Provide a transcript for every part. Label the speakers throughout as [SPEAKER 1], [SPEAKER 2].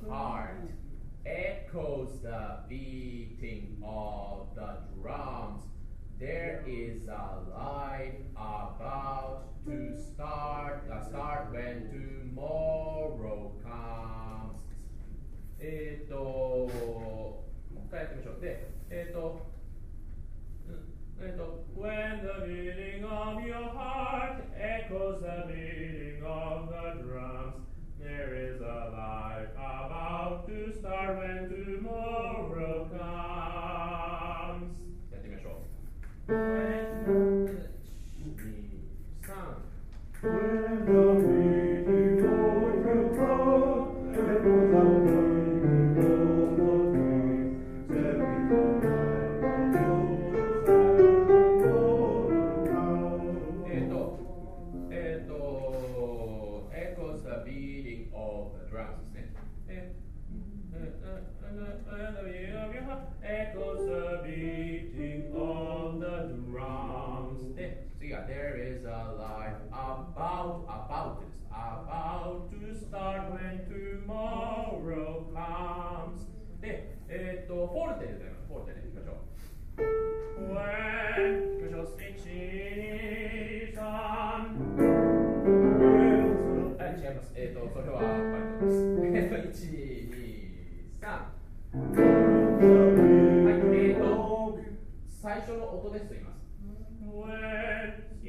[SPEAKER 1] heart echoes the beating of the drums. There is a life about to start when tomorrow comes. もう一回やってみましょう。で、When the beating of your heart echoes the beating of the drums, there is a life about to start when tomorrow comes. やってみましょう。1、2、3 When the beating of your heart echoes the beating of the drums, there is a life about to echoes the beating of the drums ですね。Echoes the beating of the drums で、次が There is a life about to start when tomorrow comes で、フォルテで歌います。フォルテでいきましょう。When いきましょう。1、2、3違います。それはバイトです。1、2、3はい、最初の音ですと言います。When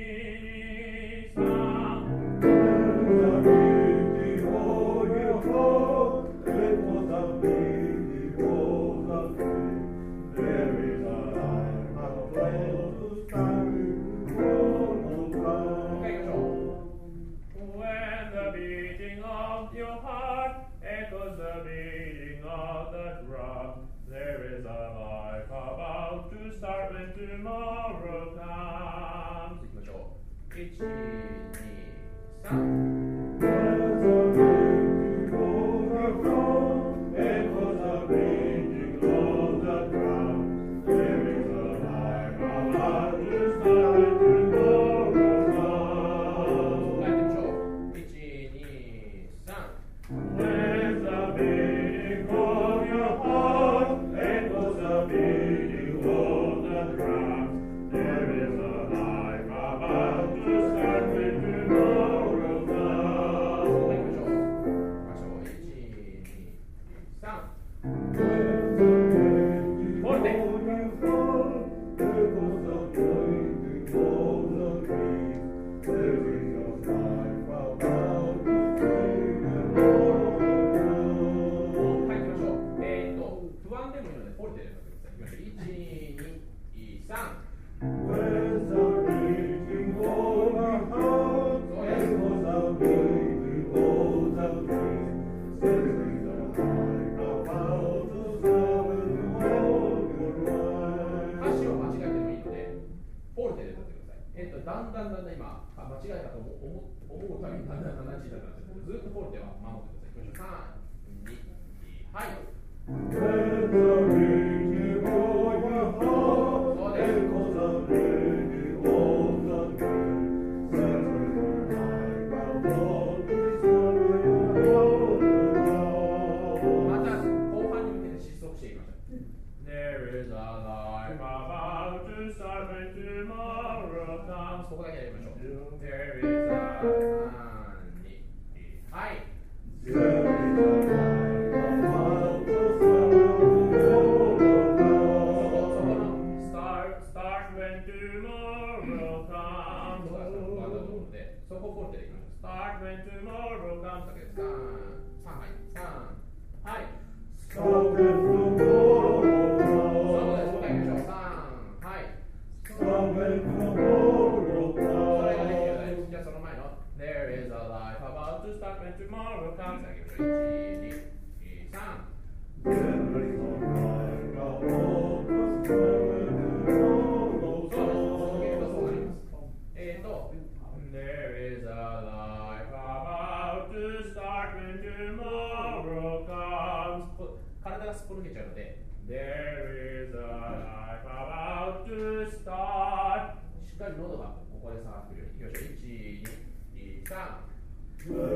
[SPEAKER 1] 1、2、Your heart echoes the beating of the drum. There is a life about to start when tomorrow comes. いきましょう。1、2、3 There's a beating of the drum. Echoes the beating of the drum. There is a life about to start when tomorrow comes. はい、いきましょう。1、2、3 When the beating of your heart echoes the beating of the drums, there is a life about to start when tomorrow comes. 1、2、3 When the beating of your heart echoes the beating of the drums, there is a life about to不安でもいいので、フォルテで歌ってください。1、2、3 When the beating of the heart echoes the beating of the drums, there is a life about to start when tomorrow comes. 歌詞を間違えてもいいので、フォルテで歌ってください。だんだん今、間違えたと思うたびにだんだん小さくなって、ずっとフォルテは守ってください。3、2、はい。When the beating of your heart echoes the beating of the drums, there is a life about to start when tomorrow comes. また後半に向けて失速していきましょう。There is a life about to start when tomorrow comes. ここだけやりましょう。There is a 3、2、はい。There is a life about to start when tomorrow comes. そこをフォルテでいきましょう。Start when tomorrow comes だけです。3、はい。3、はい。Start when tomorrow comes. そうです。もう一回いきましょう。3、はい。Start when tomorrow comes. それができるように。じゃあその前の There is a life about to start when tomorrow comes だけいきましょう。1、2、3 There is a life about to start when tomorrow comes. There is a life about to start when tomorrow comes. 体がすっぽ抜けちゃうので There is a life about to start. しっかり喉がここで下がってくるようにいきましょう。1、2、3